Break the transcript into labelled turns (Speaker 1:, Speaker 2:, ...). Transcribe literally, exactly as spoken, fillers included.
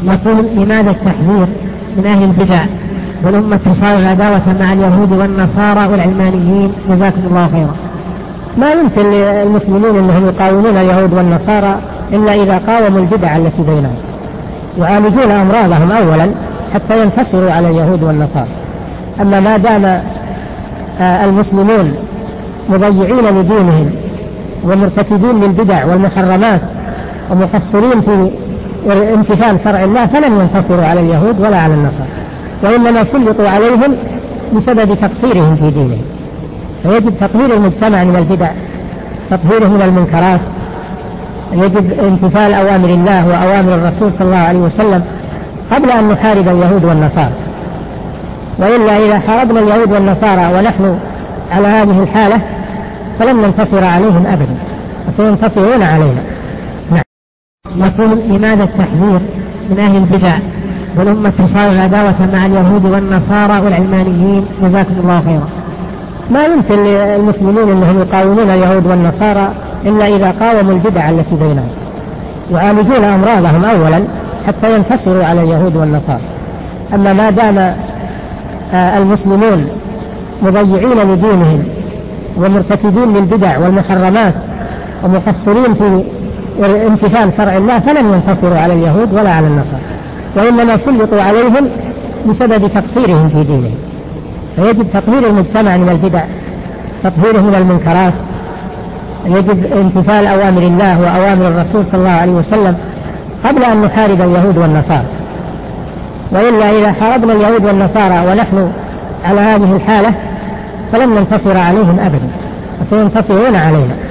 Speaker 1: يقول لماذا التحذير من أهل البدع والأمة تصارع عداوة مع اليهود والنصارى والعلمانيين؟ جزاكم الله خيرا.
Speaker 2: ما يمكن للمسلمين أنهم يقاومون اليهود والنصارى إلا إذا قاوموا البدع التي بينهم، يعالجون أمراضهم أولا حتى ينتصروا على اليهود والنصارى. أما ما دام المسلمون مضيعين لدينهم ومرتكبين للبدع والمحرمات ومقصرين في امتثال شرع الله فلن ينتصروا على اليهود ولا على النصارى، وإنما سلطوا عليهم بسبب تقصيرهم في دينهم. فيجب تطهير المجتمع من البدع، تطهيره من المنكرات، يجب امتثال أوامر الله وأوامر الرسول صلى الله عليه وسلم قبل أن نحارب اليهود والنصارى. وإلا إذا حاربنا اليهود والنصارى ونحن على هذه الحالة فلن ننتصر عليهم أبدا، وسينتصرون علينا.
Speaker 1: نعم. يقول لماذا التحذير من أهل البدع والأمة تصارع عداوة مع اليهود والنصارى والعلمانيين؟ جزاكم الله خيرا.
Speaker 2: ما يمكن للمسلمين أنهم يقاومون اليهود والنصارى إلا إذا قاوموا البدع التي بينهم، يعالجون أمراضهم أولا حتى ينتصروا على اليهود والنصارى. أما ما دام المسلمون مضيعين لدينهم ومرتكبين للبدع والمحرمات ومقصرين في امتثال شرع الله فلن ينتصروا على اليهود ولا على النصارى، وإنما سلطوا عليهم بسبب تقصيرهم في دينهم. فيجب تطهير المجتمع من البدع، تطهيره من المنكرات، يجب امتثال أوامر الله وأوامر الرسول صلى الله عليه وسلم قبل أن نحارب اليهود والنصارى. وإلا إذا حاربنا اليهود والنصارى ونحن على هذه الحالة فلن ننتصر عليهم أبدا، وسينتصرون علينا.